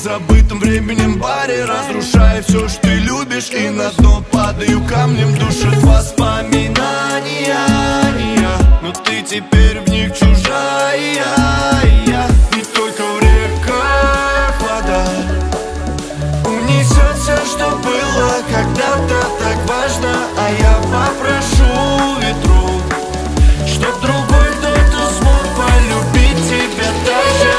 забытом временем баре, разрушая все, что ты любишь, и на дно падаю камнем. Душат воспоминания, но ты теперь в них чужая. И только в реках вода унесет все, что было когда-то так важно. А я попрошу ветру, чтоб другой кто-то смог полюбить тебя так же.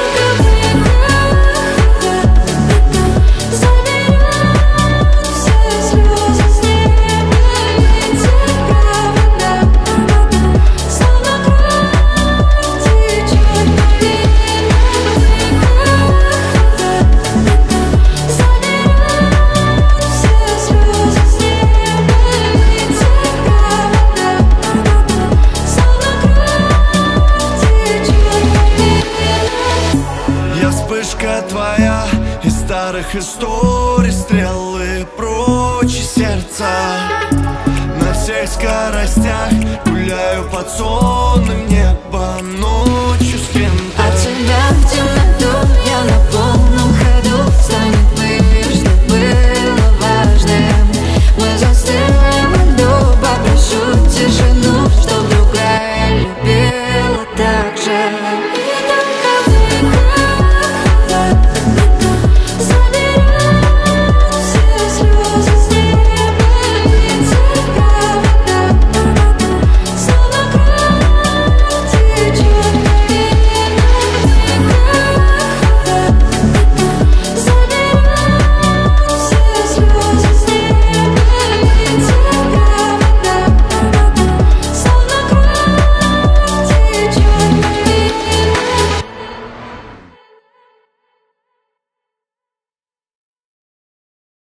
Вспышка твоя из старых историй, стрелы прочь из сердца. На всех скоростях гуляю под сонным небом.